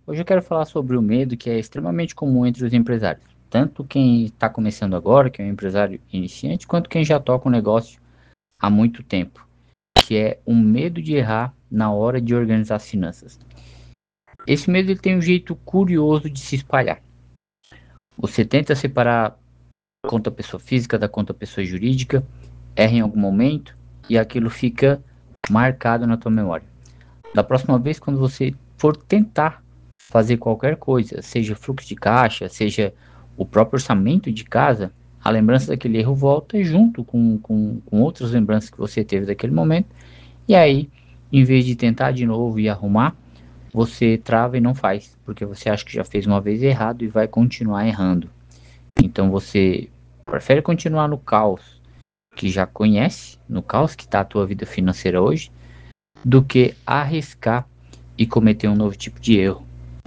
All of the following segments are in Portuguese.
Hoje eu quero falar sobre o medo que é extremamente comum entre os empresários. Tanto quem está começando agora, que é um empresário iniciante, quanto quem já toca um negócio há muito tempo, que é o medo de errar na hora de organizar as finanças. Esse medo ele tem um jeito curioso de se espalhar. Você tenta separar conta pessoa física da conta pessoa jurídica, erra em algum momento e aquilo fica marcado na tua memória. Da próxima vez, quando você for tentar fazer qualquer coisa, seja fluxo de caixa, seja o próprio orçamento de casa, a lembrança daquele erro volta junto com outras lembranças que você teve daquele momento, e aí, em vez de tentar de novo e arrumar, você trava e não faz, porque você acha que já fez uma vez errado e vai continuar errando. Então você prefere continuar no caos que já conhece, no caos que está a tua vida financeira hoje, do que arriscar e cometer um novo tipo de erro.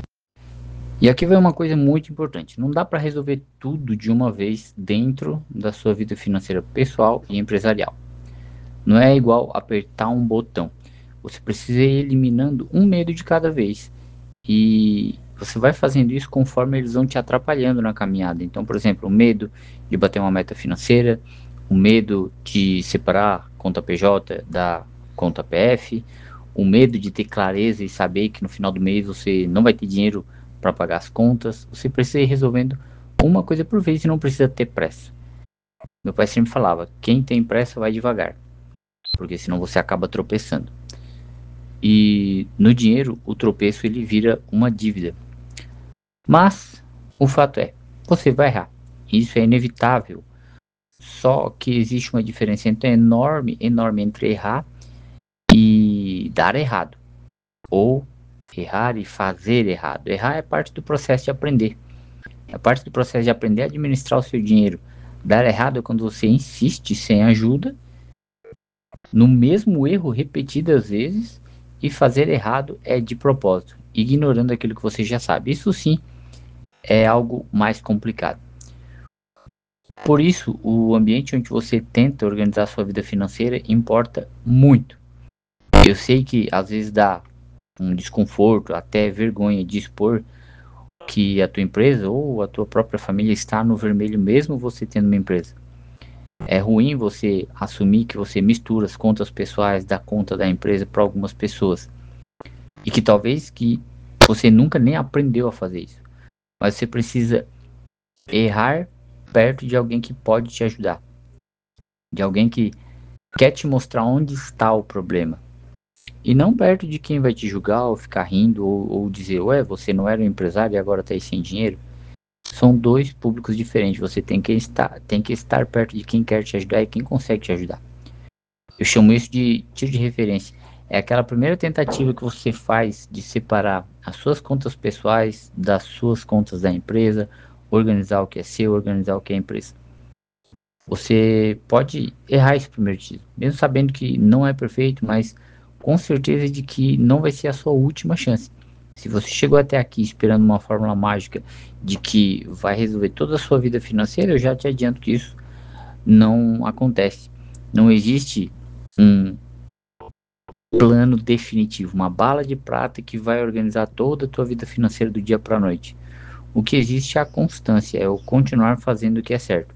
E aqui vem uma coisa muito importante: não dá para resolver tudo de uma vez dentro da sua vida financeira pessoal e empresarial. Não é igual apertar um botão. Você precisa ir eliminando um medo de cada vez. E você vai fazendo isso conforme eles vão te atrapalhando na caminhada. Então, por exemplo, o medo de bater uma meta financeira, o medo de separar conta PJ da conta PF, o medo de ter clareza e saber que no final do mês você não vai ter dinheiro para pagar as contas. Você precisa ir resolvendo uma coisa por vez e não precisa ter pressa. Meu pai sempre falava: quem tem pressa vai devagar, porque senão você acaba tropeçando. E no dinheiro, o tropeço ele vira uma dívida. Mas o fato é, você vai errar. Isso é inevitável. Só que existe uma diferença então enorme, enorme entre errar e dar errado, ou errar e fazer errado. Errar é parte do processo de aprender. É parte do processo de aprender a administrar o seu dinheiro. Dar errado é quando você insiste sem ajuda no mesmo erro repetidas vezes, e fazer errado é de propósito, ignorando aquilo que você já sabe. Isso sim é algo mais complicado. Por isso, o ambiente onde você tenta organizar sua vida financeira importa muito. Eu sei que às vezes dá um desconforto, até vergonha de expor que a tua empresa ou a tua própria família está no vermelho mesmo você tendo uma empresa. É ruim você assumir que você mistura as contas pessoais da conta da empresa para algumas pessoas. E que talvez que você nunca nem aprendeu a fazer isso. Mas você precisa errar perto de alguém que pode te ajudar. De alguém que quer te mostrar onde está o problema. E não perto de quem vai te julgar ou ficar rindo ou dizer: ué, você não era um empresário e agora está aí sem dinheiro. São dois públicos diferentes. Você tem que estar perto de quem quer te ajudar e quem consegue te ajudar. Eu chamo isso de tiro de referência. É aquela primeira tentativa que você faz de separar as suas contas pessoais das suas contas da empresa, organizar o que é seu, organizar o que é empresa. Você pode errar esse primeiro tiro, mesmo sabendo que não é perfeito, mas com certeza de que não vai ser a sua última chance. Se você chegou até aqui esperando uma fórmula mágica de que vai resolver toda a sua vida financeira, eu já te adianto que isso não acontece. Não existe um plano definitivo, uma bala de prata que vai organizar toda a tua vida financeira do dia para a noite. O que existe é a constância, é o continuar fazendo o que é certo.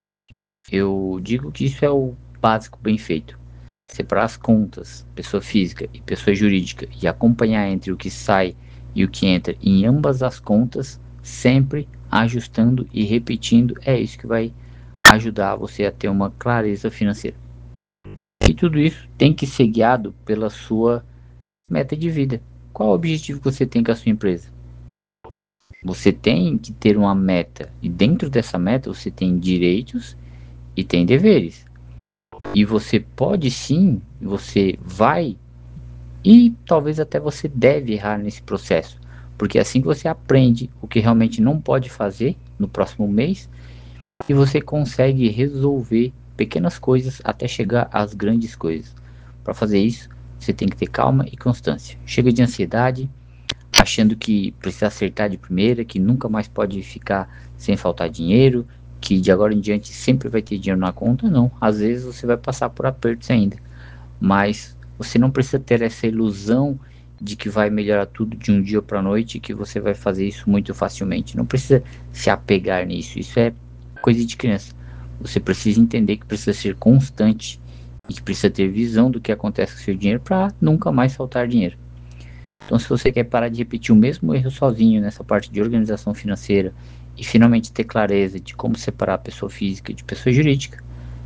Eu digo que isso é o básico bem feito. Separar as contas, pessoa física e pessoa jurídica, e acompanhar entre o que sai e o que entra em ambas as contas, sempre ajustando e repetindo, é isso que vai ajudar você a ter uma clareza financeira. E tudo isso tem que ser guiado pela sua meta de vida. Qual o objetivo que você tem com a sua empresa? Você tem que ter uma meta, e dentro dessa meta você tem direitos e tem deveres. E você pode sim, você vai e talvez até você deve errar nesse processo, porque é assim que você aprende o que realmente não pode fazer no próximo mês e você consegue resolver pequenas coisas até chegar às grandes coisas. Para fazer isso, você tem que ter calma e constância. Chega de ansiedade, achando que precisa acertar de primeira, que nunca mais pode ficar sem faltar dinheiro, que de agora em diante sempre vai ter dinheiro na conta. Não, às vezes você vai passar por apertos ainda, mas você não precisa ter essa ilusão de que vai melhorar tudo de um dia para a noite e que você vai fazer isso muito facilmente. Não precisa se apegar nisso, isso é coisa de criança. Você precisa entender que precisa ser constante e que precisa ter visão do que acontece com o seu dinheiro para nunca mais faltar dinheiro. Então, se você quer parar de repetir o mesmo erro sozinho nessa parte de organização financeira e finalmente ter clareza de como separar a pessoa física de pessoa jurídica,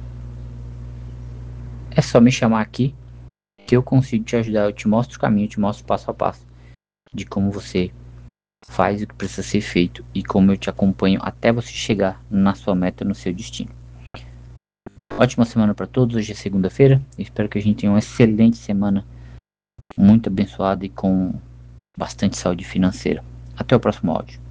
é só me chamar aqui que eu consigo te ajudar. Eu te mostro o caminho, eu te mostro passo a passo de como você faz o que precisa ser feito e como eu te acompanho até você chegar na sua meta, no seu destino. Ótima semana para todos. Hoje é segunda-feira. Espero que a gente tenha uma excelente semana, muito abençoada e com bastante saúde financeira. Até o próximo áudio.